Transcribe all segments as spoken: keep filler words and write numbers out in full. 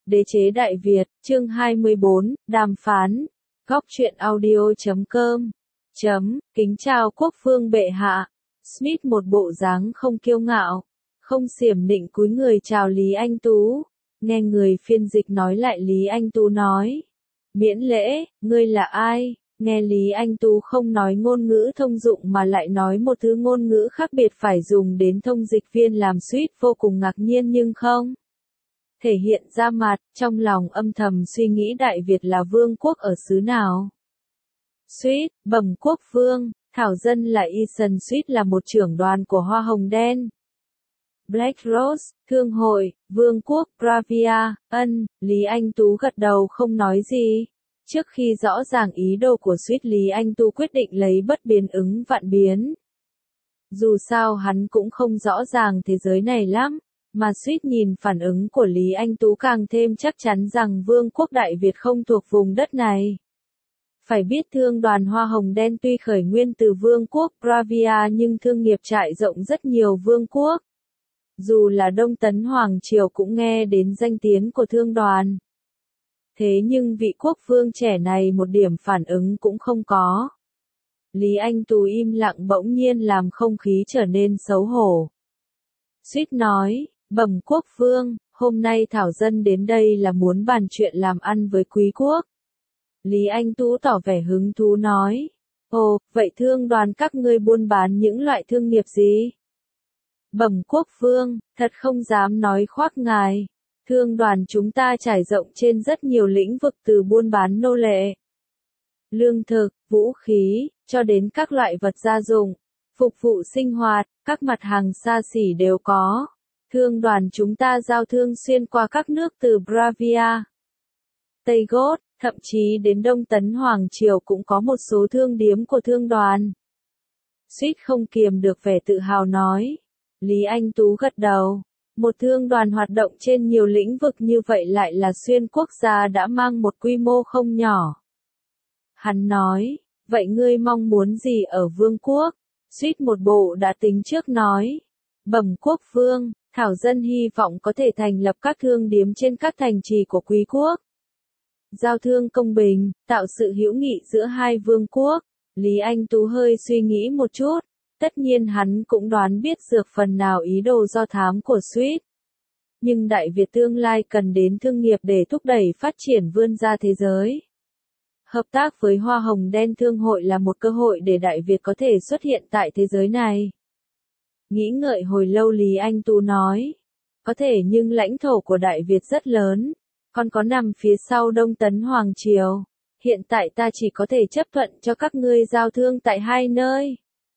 Đế chế Đại Việt, chương hai mươi bốn, đàm phán. Góc truyện audio chấm com. Chấm, kính chào quốc phương bệ hạ. Smith một bộ dáng không kiêu ngạo, không xiểm nịnh cúi người chào Lý Anh Tú. Nghe người phiên dịch nói lại Lý Anh Tú nói. Miễn lễ, ngươi là ai? Nghe Lý Anh Tú không nói ngôn ngữ thông dụng mà lại nói một thứ ngôn ngữ khác biệt phải dùng đến thông dịch viên làm Smith vô cùng ngạc nhiên nhưng không thể hiện ra mặt, trong lòng âm thầm suy nghĩ Đại Việt là vương quốc ở xứ nào. Smith, bẩm quốc vương, thảo dân là Ethan Smith là một trưởng đoàn của Hoa Hồng Đen. Black Rose, Thương hội, Vương quốc, Bravia, ân, Lý Anh Tú gật đầu không nói gì. Trước khi rõ ràng ý đồ của Smith Lý Anh Tú quyết định lấy bất biến ứng vạn biến. Dù sao hắn cũng không rõ ràng thế giới này lắm, mà Smith nhìn phản ứng của Lý Anh Tú càng thêm chắc chắn rằng Vương quốc Đại Việt không thuộc vùng đất này. Phải biết thương đoàn Hoa Hồng Đen tuy khởi nguyên từ Vương quốc Bravia nhưng thương nghiệp trải rộng rất nhiều vương quốc. Dù là Đông Tấn Hoàng Triều cũng nghe đến danh tiếng của thương đoàn. Thế nhưng vị quốc vương trẻ này một điểm phản ứng cũng không có. Lý Anh Tú im lặng bỗng nhiên làm không khí trở nên xấu hổ. Smith nói, bẩm quốc vương, hôm nay thảo dân đến đây là muốn bàn chuyện làm ăn với quý quốc. Lý Anh Tú tỏ vẻ hứng thú nói, ồ, vậy thương đoàn các ngươi buôn bán những loại thương nghiệp gì? Bẩm quốc vương, thật không dám nói khoác ngài. Thương đoàn chúng ta trải rộng trên rất nhiều lĩnh vực từ buôn bán nô lệ, lương thực, vũ khí, cho đến các loại vật gia dụng, phục vụ sinh hoạt, các mặt hàng xa xỉ đều có. Thương đoàn chúng ta giao thương xuyên qua các nước từ Bravia, Tây Gót, thậm chí đến Đông Tấn Hoàng Triều cũng có một số thương điếm của thương đoàn. Smith không kiềm được vẻ tự hào nói. Lý Anh Tú gật đầu. Một thương đoàn hoạt động trên nhiều lĩnh vực như vậy lại là xuyên quốc gia đã mang một quy mô không nhỏ. Hắn nói, vậy ngươi mong muốn gì ở vương quốc? Smith một bộ đã tính trước nói. Bẩm quốc vương, thảo dân hy vọng có thể thành lập các thương điếm trên các thành trì của quý quốc. Giao thương công bình, tạo sự hữu nghị giữa hai vương quốc. Lý Anh Tú hơi suy nghĩ một chút. Tất nhiên hắn cũng đoán biết dược phần nào ý đồ do thám của Smith. Nhưng Đại Việt tương lai cần đến thương nghiệp để thúc đẩy phát triển vươn ra thế giới. Hợp tác với Hoa Hồng Đen Thương hội là một cơ hội để Đại Việt có thể xuất hiện tại thế giới này. Nghĩ ngợi hồi lâu Lý Anh Tú nói. Có thể nhưng lãnh thổ của Đại Việt rất lớn. Còn có nằm phía sau Đông Tấn Hoàng Triều. Hiện tại ta chỉ có thể chấp thuận cho các ngươi giao thương tại hai nơi.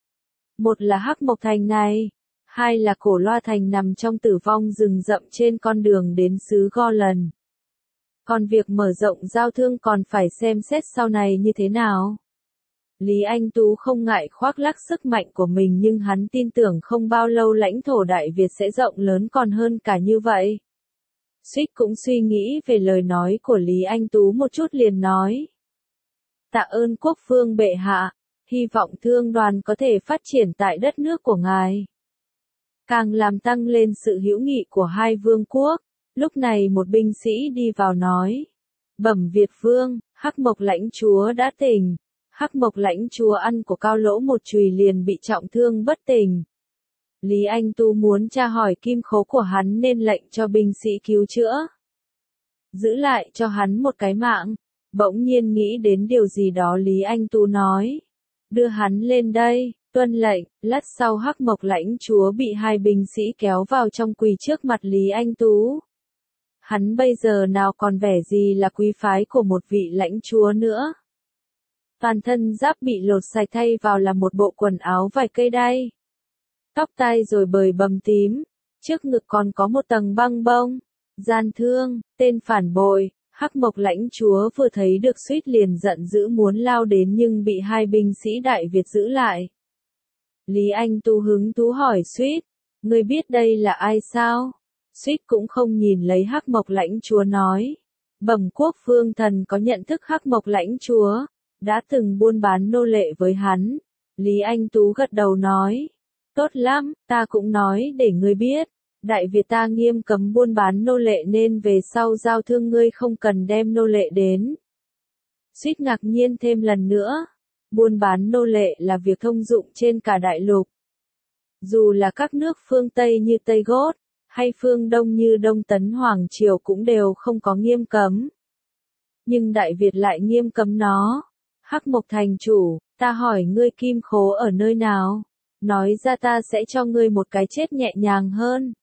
Một là Hắc Mộc Thành này, hai là Cổ Loa Thành nằm trong tử vong rừng rậm trên con đường đến xứ Golan. Còn việc mở rộng giao thương còn phải xem xét sau này như thế nào. Lý Anh Tú không ngại khoác lác sức mạnh của mình nhưng hắn tin tưởng không bao lâu lãnh thổ Đại Việt sẽ rộng lớn còn hơn cả như vậy. Smith cũng suy nghĩ về lời nói của Lý Anh Tú một chút liền nói. Tạ ơn quốc vương bệ hạ. Hy vọng thương đoàn có thể phát triển tại đất nước của ngài. Càng làm tăng lên sự hữu nghị của hai vương quốc. Lúc này một binh sĩ đi vào nói. Bẩm Việt vương, Hắc Mộc lãnh chúa đã tỉnh. Hắc Mộc lãnh chúa ăn của Cao Lỗ một chùy liền bị trọng thương bất tỉnh. Lý Anh Tú muốn tra hỏi kim khố của hắn nên lệnh cho binh sĩ cứu chữa. Giữ lại cho hắn một cái mạng. Bỗng nhiên nghĩ đến điều gì đó Lý Anh Tú nói. Đưa hắn lên đây, tuân lệnh, lát sau Hắc Mộc lãnh chúa bị hai binh sĩ kéo vào trong quỳ trước mặt Lý Anh Tú. Hắn bây giờ nào còn vẻ gì là quý phái của một vị lãnh chúa nữa. Toàn thân giáp bị lột sạch thay vào là một bộ quần áo vài cây đay. Tóc tai rồi bời bầm tím, trước ngực còn có một tầng băng bông. Gian thương, tên phản bội. Hắc Mộc lãnh chúa vừa thấy được Smith liền giận dữ muốn lao đến nhưng bị hai binh sĩ Đại Việt giữ lại. Lý Anh Tú hứng thú hỏi Smith, ngươi biết đây là ai sao? Smith cũng không nhìn lấy Hắc Mộc lãnh chúa nói. Bẩm quốc vương thần có nhận thức Hắc Mộc lãnh chúa, đã từng buôn bán nô lệ với hắn. Lý Anh Tú gật đầu nói. Tốt lắm, ta cũng nói để ngươi biết. Đại Việt ta nghiêm cấm buôn bán nô lệ nên về sau giao thương ngươi không cần đem nô lệ đến. Suýt ngạc nhiên thêm lần nữa. Buôn bán nô lệ là việc thông dụng trên cả đại lục. Dù là các nước phương Tây như Tây Gót, hay phương Đông như Đông Tấn Hoàng Triều cũng đều không có nghiêm cấm. Nhưng Đại Việt lại nghiêm cấm nó. Hắc Mộc thành chủ, ta hỏi ngươi kim khố ở nơi nào? Nói ra ta sẽ cho ngươi một cái chết nhẹ nhàng hơn.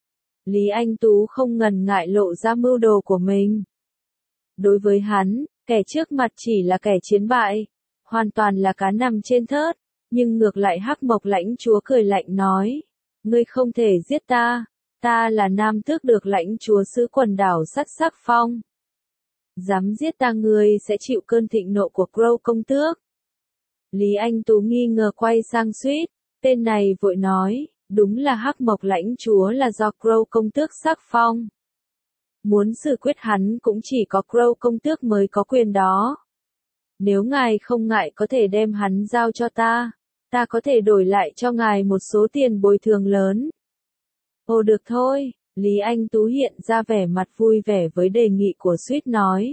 Lý Anh Tú không ngần ngại lộ ra mưu đồ của mình. Đối với hắn, kẻ trước mặt chỉ là kẻ chiến bại, hoàn toàn là cá nằm trên thớt, nhưng ngược lại Hắc Mộc lãnh chúa cười lạnh nói, ngươi không thể giết ta, ta là nam tước được lãnh chúa xứ quần đảo Sắt Sắc Phong. Dám giết ta ngươi sẽ chịu cơn thịnh nộ của Crow công tước. Lý Anh Tú nghi ngờ quay sang Suýt, tên này vội nói, đúng là Hắc Mộc lãnh chúa là do Crow công tước sắc phong. Muốn xử quyết hắn cũng chỉ có Crow công tước mới có quyền đó. Nếu ngài không ngại có thể đem hắn giao cho ta, ta có thể đổi lại cho ngài một số tiền bồi thường lớn. Ồ được thôi, Lý Anh Tú hiện ra vẻ mặt vui vẻ với đề nghị của Suýt nói.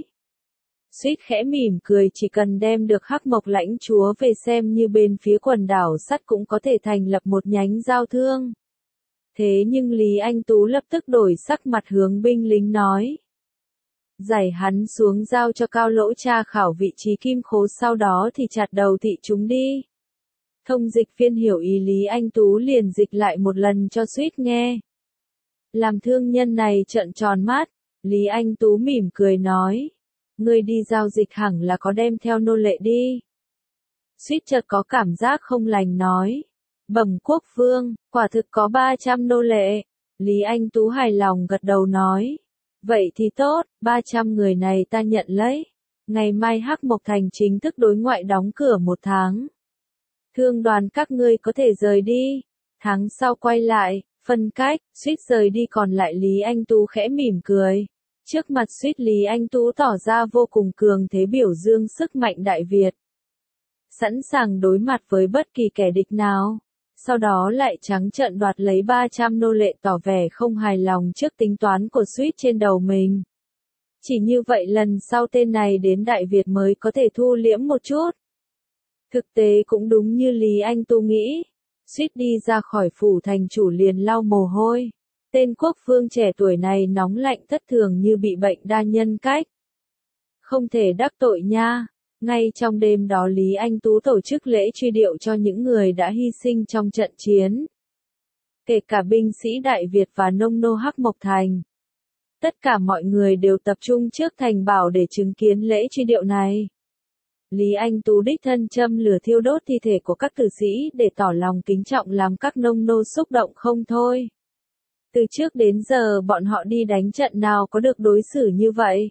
Suýt khẽ mỉm cười, chỉ cần đem được Hắc Mộc lãnh chúa về xem như bên phía quần đảo sắt cũng có thể thành lập một nhánh giao thương. Thế nhưng Lý Anh Tú lập tức đổi sắc mặt hướng binh lính nói. Giải hắn xuống giao cho Cao Lỗ tra khảo vị trí kim khố, sau đó thì chặt đầu thị chúng đi. Thông dịch viên hiểu ý Lý Anh Tú liền dịch lại một lần cho Suýt nghe. Làm thương nhân này trợn tròn mắt, Lý Anh Tú mỉm cười nói. Ngươi đi giao dịch hẳn là có đem theo nô lệ đi. Suýt chợt có cảm giác không lành nói. Bẩm quốc vương, quả thực có ba trăm nô lệ. Lý Anh Tú hài lòng gật đầu nói. Vậy thì tốt, ba trăm người này ta nhận lấy. Ngày mai Hắc Mộc Thành chính thức đối ngoại đóng cửa một tháng. Thương đoàn các ngươi có thể rời đi. Tháng sau quay lại, phân cách, Suýt rời đi, còn lại Lý Anh Tú khẽ mỉm cười. Trước mặt Suýt, Lý Anh Tú tỏ ra vô cùng cường thế, biểu dương sức mạnh Đại Việt. Sẵn sàng đối mặt với bất kỳ kẻ địch nào. Sau đó lại trắng trợn đoạt lấy ba trăm nô lệ, tỏ vẻ không hài lòng trước tính toán của Suýt trên đầu mình. Chỉ như vậy lần sau tên này đến Đại Việt mới có thể thu liễm một chút. Thực tế cũng đúng như Lý Anh Tú nghĩ. Suýt đi ra khỏi phủ thành chủ liền lau mồ hôi. Tên quốc vương trẻ tuổi này nóng lạnh thất thường như bị bệnh đa nhân cách. Không thể đắc tội nha. Ngay trong đêm đó Lý Anh Tú tổ chức lễ truy điệu cho những người đã hy sinh trong trận chiến. Kể cả binh sĩ Đại Việt và nông nô Hắc Mộc Thành. Tất cả mọi người đều tập trung trước thành bảo để chứng kiến lễ truy điệu này. Lý Anh Tú đích thân châm lửa thiêu đốt thi thể của các tử sĩ để tỏ lòng kính trọng, làm các nông nô xúc động không thôi. Từ trước đến giờ bọn họ đi đánh trận nào có được đối xử như vậy.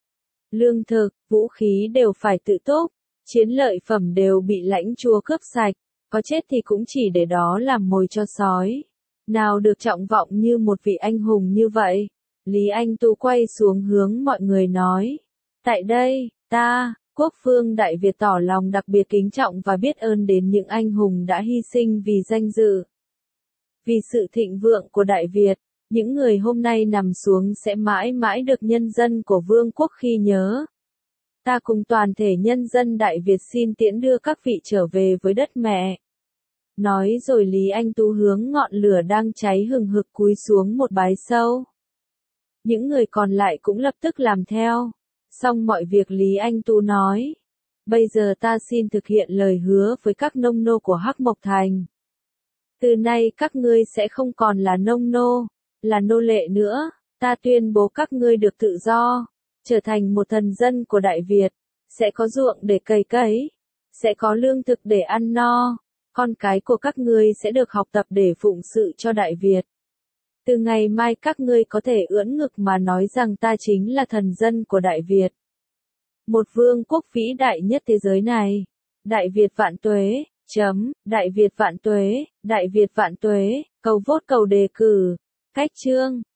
Lương thực, vũ khí đều phải tự túc, chiến lợi phẩm đều bị lãnh chúa cướp sạch, có chết thì cũng chỉ để đó làm mồi cho sói. Nào được trọng vọng như một vị anh hùng như vậy. Lý Anh Tú quay xuống hướng mọi người nói. Tại đây, ta, quốc vương Đại Việt tỏ lòng đặc biệt kính trọng và biết ơn đến những anh hùng đã hy sinh vì danh dự. Vì sự thịnh vượng của Đại Việt, những người hôm nay nằm xuống sẽ mãi mãi được nhân dân của vương quốc khi nhớ. Ta cùng toàn thể nhân dân Đại Việt xin tiễn đưa các vị trở về với đất mẹ. Nói rồi Lý Anh Tú hướng ngọn lửa đang cháy hừng hực cúi xuống một bái sâu. Những người còn lại cũng lập tức làm theo. Xong mọi việc Lý Anh Tú nói. Bây giờ ta xin thực hiện lời hứa với các nông nô của Hắc Mộc Thành. Từ nay các ngươi sẽ không còn là nông nô, là nô lệ nữa. Ta tuyên bố các ngươi được tự do, trở thành một thần dân của Đại Việt, sẽ có ruộng để cày cấy, sẽ có lương thực để ăn no, con cái của các ngươi sẽ được học tập để phụng sự cho Đại Việt. Từ ngày mai các ngươi có thể ưỡn ngực mà nói rằng ta chính là thần dân của Đại Việt. Một vương quốc vĩ đại nhất thế giới này. Đại Việt vạn tuế, chấm, Đại Việt vạn tuế, Đại Việt vạn tuế, cầu vote cầu đề cử, cách chương.